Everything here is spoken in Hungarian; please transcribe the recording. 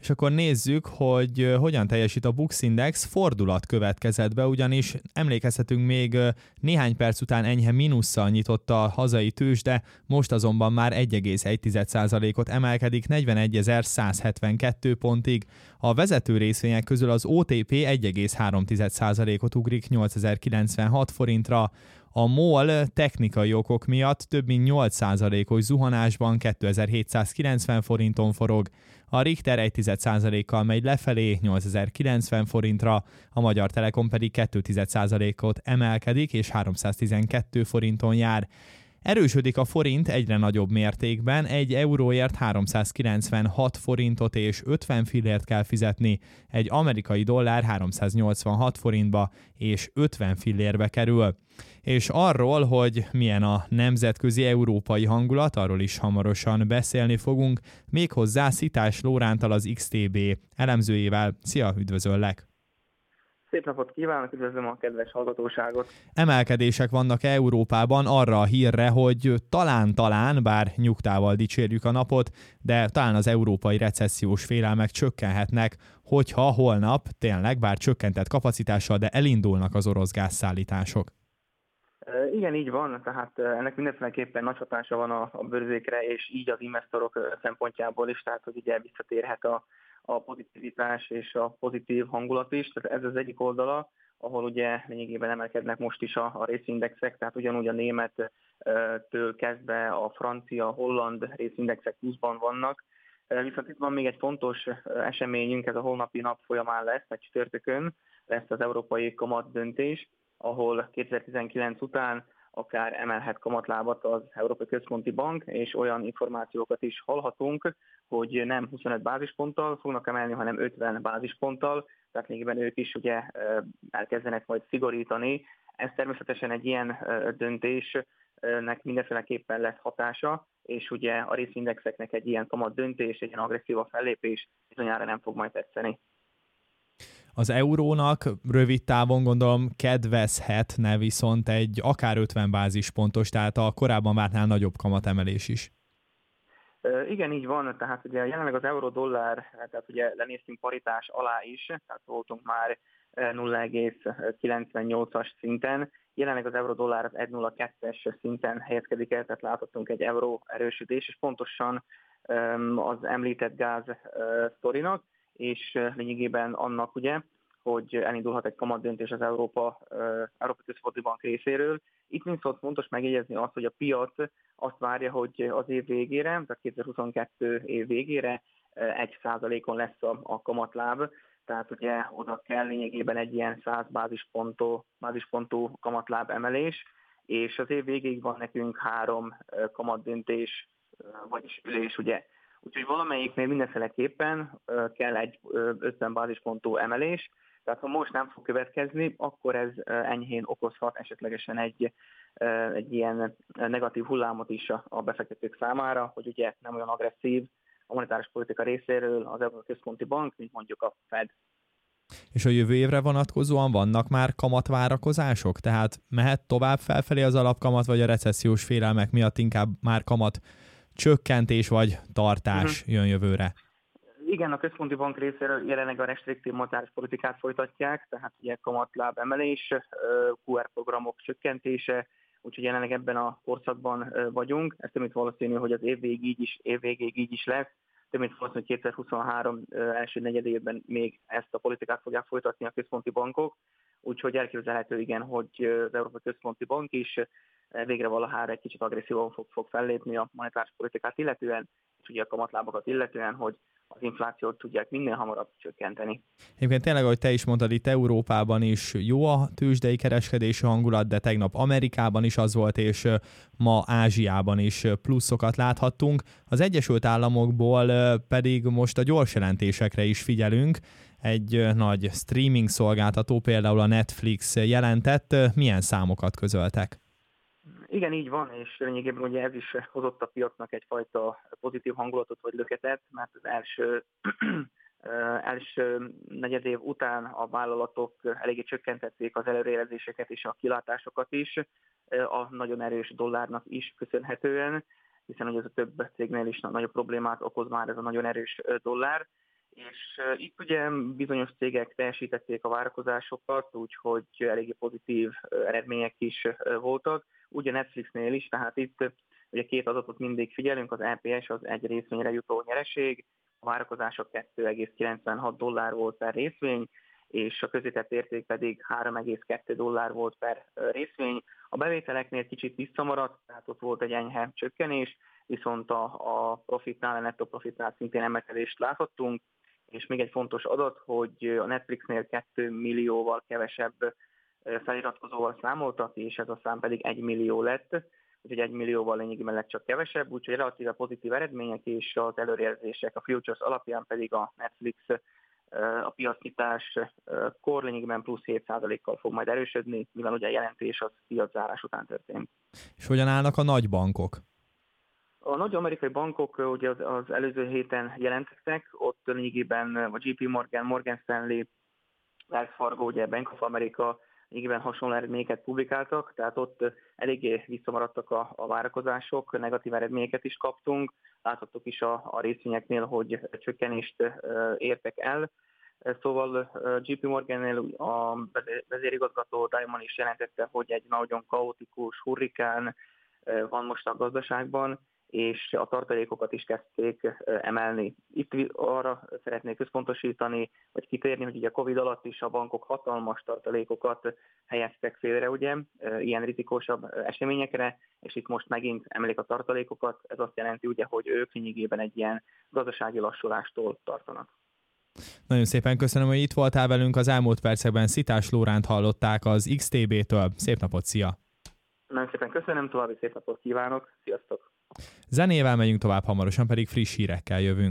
És akkor nézzük, hogy hogyan teljesít a Bux Index. Fordulat következett be, ugyanis emlékezhetünk, még néhány perc után enyhe mínusszal nyitott a hazai tőzsde, most azonban már 1,1%-ot emelkedik 41.172 pontig. A vezető részvények közül az OTP 1,3%-ot ugrik 8.096 forintra, a MOL technikai okok miatt több mint 8%-os zuhanásban 2790 forinton forog, a Richter 1,1%-kal megy lefelé 8090 forintra, a Magyar Telekom pedig 2,1%-ot emelkedik és 312 forinton jár. Erősödik a forint egyre nagyobb mértékben, 1 euróért 396 forintot és 50 fillért kell fizetni, egy amerikai dollár 386 forintba és 50 fillérbe kerül. És arról, hogy milyen a nemzetközi európai hangulat, arról is hamarosan beszélni fogunk, méghozzá Szitás Lóránttal, az XTB elemzőjével. Szia, üdvözöllek! Szép napot kívánok, üdvözlöm a kedves hallgatóságot! Emelkedések vannak Európában arra a hírre, hogy talán, bár nyugtával dicsérjük a napot, de talán az európai recessziós félelmek csökkenhetnek, hogyha holnap tényleg, bár csökkentett kapacitással, de elindulnak az orosz gázszállítások. Igen, így van, tehát ennek mindenféleképpen nagy hatása van a bőrzékre, és így az investorok szempontjából is, tehát hogy ugye visszatérhet a pozitivitás és a pozitív hangulat is, tehát ez az egyik oldala, ahol ugye lényegében emelkednek most is a részindexek, tehát ugyanúgy a némettől kezdve a francia, a holland részindexek pluszban vannak. Viszont itt van még egy fontos eseményünk, ez a holnapi nap folyamán lesz, egy csütörtökön lesz az európai kamat döntés, ahol 2019 után akár emelhet kamatlábat az Európai Központi Bank, és olyan információkat is hallhatunk, hogy nem 25 bázisponttal fognak emelni, hanem 50 bázisponttal, tehát lényegében ők is ugye elkezdenek majd szigorítani. Ez természetesen egy ilyen döntésnek mindenféleképpen lesz hatása, és ugye a részindexeknek egy ilyen kamat döntés, egy ilyen agresszívabb fellépés bizonyára nem fog majd tetszeni. Az eurónak rövid távon gondolom kedvezhetne viszont egy akár 50 bázispontos, tehát a korábban vártnál nagyobb kamatemelés is. Igen, így van, tehát ugye jelenleg az euró-dollár, tehát ugye lenéztünk paritás alá is, tehát voltunk már 0,98-as szinten, jelenleg az euró-dollár az 1,02-es szinten helyezkedik el, tehát láthatunk egy euró erősödés, és pontosan az említett gáz sztorinak, és lényegében annak ugye, hogy elindulhat egy kamatdöntés az Európai Központi Bank részéről. Itt viszont fontos megjegyezni azt, hogy a piac azt várja, hogy az év végére, tehát 2022 év végére 1%-on lesz a kamatláb, tehát ugye oda kell lényegében egy ilyen 100 bázispontú kamatláb emelés, és az év végéig van nekünk 3 kamatdöntés, vagyis ülés, ugye. Úgyhogy valamelyiknél mindenféleképpen kell egy 50 bázispontú emelés, tehát ha most nem fog következni, akkor ez enyhén okozhat esetlegesen egy ilyen negatív hullámot is a befektetők számára, hogy ugye nem olyan agresszív a monetáris politika részéről az Európai Központi Bank, mint mondjuk a Fed. És a jövő évre vonatkozóan vannak már kamatvárakozások? Tehát mehet tovább felfelé az alapkamat, vagy a recessziós félelmek miatt inkább már kamat csökkentés vagy tartás jön jövőre? Igen, a központi bank részéről jelenleg a restriktív monetáris politikát folytatják, tehát ugye kamatláb emelés, QR programok csökkentése, úgyhogy jelenleg ebben a korszakban vagyunk. Ez több mint valószínű, hogy az év végéig így is lesz. Több mint valószínű, hogy 2023 első negyedévben még ezt a politikát fogják folytatni a központi bankok. Úgyhogy elképzelhető igen, hogy az Európai Központi Bank is végre valahára egy kicsit agresszívan fog fellépni a monetáris politikát illetően, és ugye a kamatlábakat illetően, hogy az inflációt tudják minél hamarabb csökkenteni. Egyébként tényleg, ahogy te is mondtad, itt Európában is jó a tőzsdei kereskedési hangulat, de tegnap Amerikában is az volt, és ma Ázsiában is pluszokat láthattunk. Az Egyesült Államokból pedig most a gyors jelentésekre is figyelünk. Egy nagy streaming szolgáltató, például a Netflix jelentett. Milyen számokat közöltek? Igen, így van, és lényegében ugye ez is hozott a piacnak egyfajta pozitív hangulatot vagy löketet, mert az első negyedév után a vállalatok eléggé csökkentették az előrejelzéseket és a kilátásokat is, a nagyon erős dollárnak is köszönhetően, hiszen ugye ez a több cégnél is nagyobb problémát okoz már ez a nagyon erős dollár, És itt ugye bizonyos cégek teljesítették a várakozásokat, úgyhogy eléggé pozitív eredmények is voltak. Ugye Netflixnél is, tehát itt ugye két adatot mindig figyelünk, az EPS az egy részvényre jutó nyereség, a várakozások $2,96 volt per részvény, és a közvetett érték pedig $3,2 volt per részvény. A bevételeknél kicsit visszamaradt, tehát ott volt egy enyhe csökkenés, viszont a profitnál, a nettó profitnál szintén emelkedést láthattunk, és még egy fontos adat, hogy a Netflixnél 2 millióval kevesebb feliratkozóval számoltak, és ez a szám pedig 1 millió lett, úgyhogy 1 millióval lényegében lett csak kevesebb, úgyhogy relatíve pozitív eredmények és az előrejelzések a futures alapján pedig a Netflix a piacnyitás kor lényegében plusz 7%-kal fog majd erősödni, mivel ugye a jelentés az piaczárás után történt. És hogyan állnak a nagy bankok? A nagy amerikai bankok ugye az előző héten jelentettek, ott lényegében a JP Morgan, Morgan Stanley, Wells Fargo, ugye Bank of America lényegében hasonló eredményeket publikáltak, tehát ott eléggé visszamaradtak a várakozások, negatív eredményeket is kaptunk, láthattuk is a részvényeknél, hogy csökkenést értek el. Szóval JP Morgannél a vezérigazgató Diamond is jelentette, hogy egy nagyon kaotikus hurrikán van most a gazdaságban, és a tartalékokat is kezdték emelni. Itt arra szeretnék összpontosítani, vagy kitérni, hogy ugye a Covid alatt is a bankok hatalmas tartalékokat helyeztek félre, ugye, ilyen rizikósabb eseményekre, és itt most megint emelik a tartalékokat. Ez azt jelenti, ugye, hogy ők lényegében egy ilyen gazdasági lassulástól tartanak. Nagyon szépen köszönöm, hogy itt voltál velünk. Az elmúlt percekben Szitás Lóránt hallották az XTB-től. Szép napot, szia! Nagyon szépen köszönöm, további szép napot kívánok, sziasztok! Zenével megyünk tovább, hamarosan pedig friss hírekkel jövünk.